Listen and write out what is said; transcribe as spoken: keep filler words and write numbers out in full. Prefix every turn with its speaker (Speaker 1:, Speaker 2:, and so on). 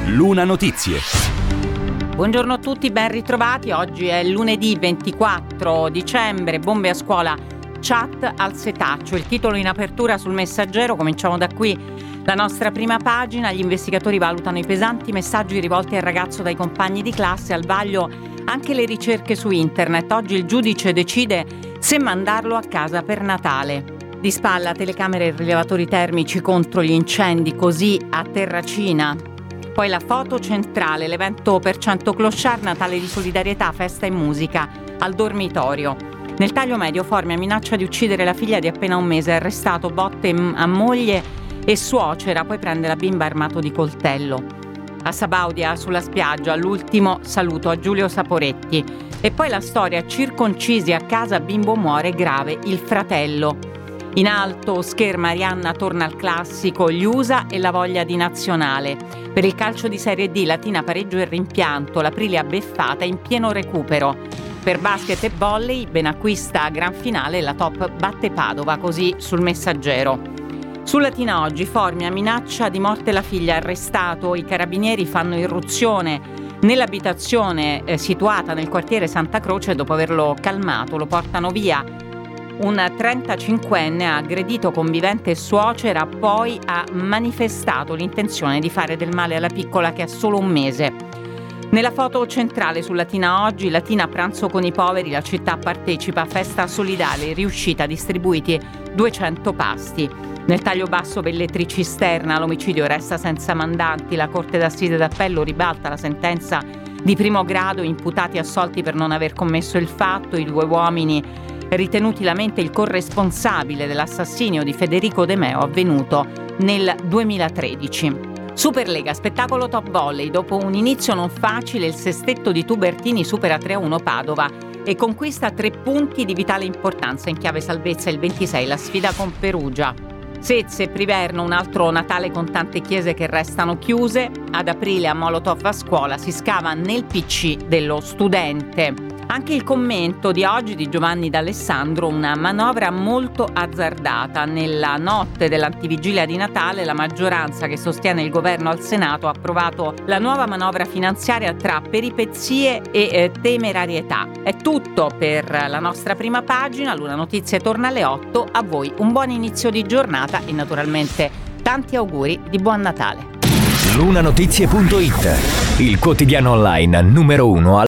Speaker 1: Luna Notizie.
Speaker 2: Buongiorno a tutti, ben ritrovati. Oggi è lunedì ventiquattro dicembre. Bombe a scuola, chat al setaccio. Il titolo in apertura sul Messaggero. Cominciamo da qui. La nostra prima pagina. Gli investigatori valutano i pesanti messaggi rivolti al ragazzo dai compagni di classe. Al vaglio anche le ricerche su internet. Oggi il giudice decide se mandarlo a casa per Natale. Di spalla telecamere e rilevatori termici contro gli incendi, così a Terracina. Poi la foto centrale, l'evento per cento clochard, Natale di solidarietà, festa e musica al dormitorio. Nel taglio medio Formia minaccia di uccidere la figlia di appena un mese, arrestato, botte a moglie e suocera, poi prende la bimba armato di coltello. A Sabaudia sulla spiaggia, l'ultimo saluto a Giulio Saporetti. E poi la storia, circoncisi a casa, bimbo muore grave, il fratello. In alto scherma Arianna torna al classico, gli U S A e la voglia di nazionale. Per il calcio di Serie D, Latina pareggio e rimpianto, l'Aprilia beffata in pieno recupero. Per basket e volley, Benacquista a gran finale, la top batte Padova, così sul Messaggero. Su Latina oggi, Formia minaccia di morte la figlia, arrestato, i carabinieri fanno irruzione nell'abitazione eh, situata nel quartiere Santa Croce. Dopo averlo calmato lo portano via. Un trentacinquenne ha aggredito convivente e suocera, poi ha manifestato l'intenzione di fare del male alla piccola che ha solo un mese. Nella foto centrale su Latina oggi, Latina pranzo con i poveri, la città partecipa, festa solidale, riuscita, distribuiti duecento pasti. Nel taglio basso Velletri cisterna, l'omicidio resta senza mandanti, la Corte d'Assise d'Appello ribalta la sentenza di primo grado, imputati assolti per non aver commesso il fatto, i due uomini ritenuti la mente il corresponsabile dell'assassinio di Federico De Meo avvenuto nel duemilatredici. Superlega, spettacolo top volley. Dopo un inizio non facile, il sestetto di Tubertini supera tre a uno Padova e conquista tre punti di vitale importanza in chiave salvezza il ventisei, la sfida con Perugia. Sezze e Priverno, un altro Natale con tante chiese che restano chiuse. Ad aprile a Molotov a scuola si scava nel P C dello studente. Anche il commento di oggi di Giovanni D'Alessandro, una manovra molto azzardata. Nella notte dell'antivigilia di Natale la maggioranza che sostiene il governo al Senato ha approvato la nuova manovra finanziaria tra peripezie e eh, temerarietà. È tutto per la nostra prima pagina. Luna Notizie torna alle otto. A voi un buon inizio di giornata e naturalmente tanti auguri di buon Natale.
Speaker 1: Lunanotizie punto it, il quotidiano online numero uno